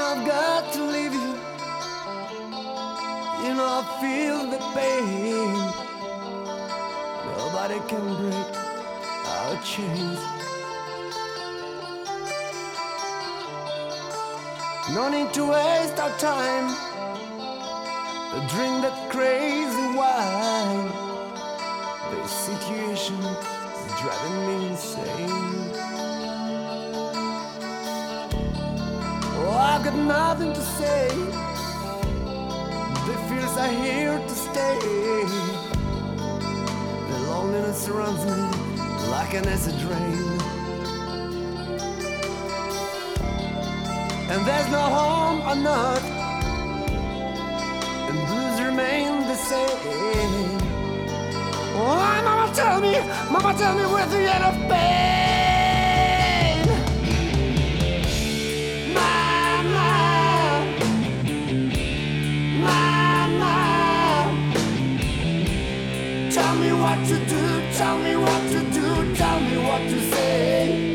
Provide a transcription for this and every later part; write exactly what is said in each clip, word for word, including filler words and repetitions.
I've got to leave you. You know I feel the pain. Nobody can break our chains. No need to waste our time. Drink that crazy wine. This situation is driving me insane. Oh, I've got nothing to say. The fears are here to stay. The loneliness surrounds me like an acid rain. And there's no home or not, and blues remain the same. Oh, mama tell me, mama tell me where's the end of pain. Mama, mama, tell me what to do, tell me what to do, tell me what to say.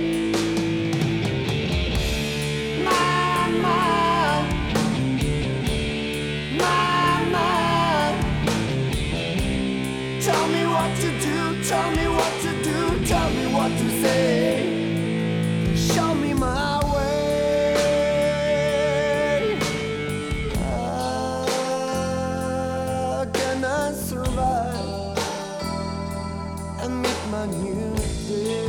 Tell me what to do, tell me what to say. Show me my way. How can I survive and meet my new day?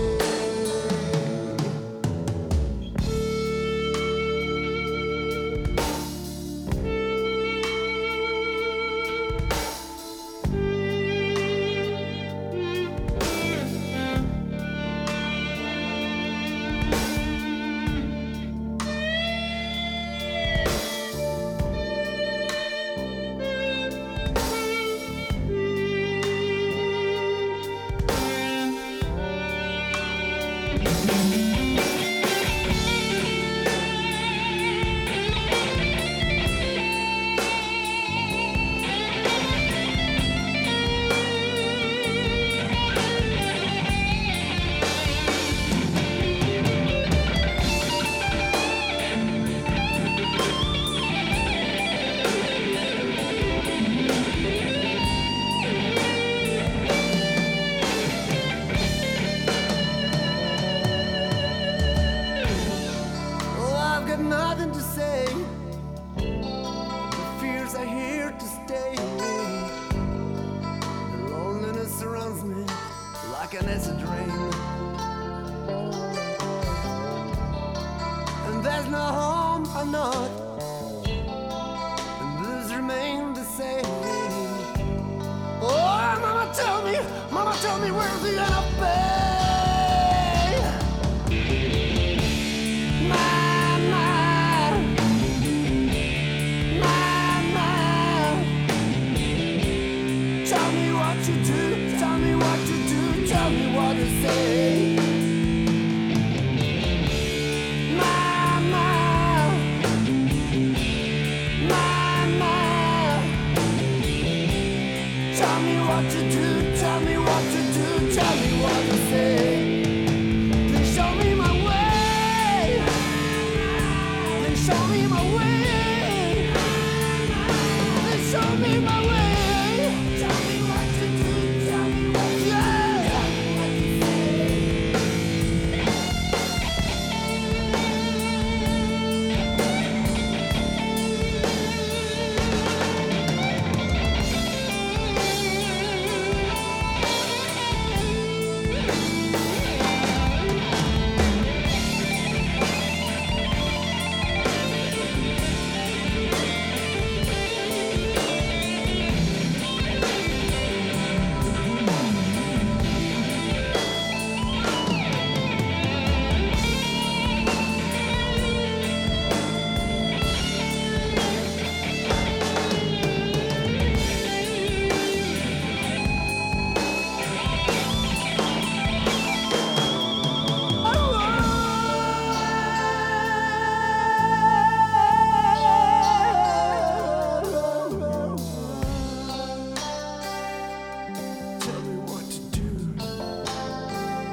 Nothing to say. The fears are here to stay. The loneliness surrounds me like an acid rain. And there's no home or not, and blues remain the same. Oh, mama tell me, mama tell me where's the end of pain. Tell me what to do, tell me what to do, tell me what to say. Mama, mama, tell me what to do, tell me what to do, tell me what to say. Please show me my way. Please show me my way. Please show me my way.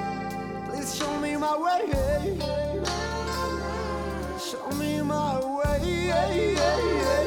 my way. Show me my way. way.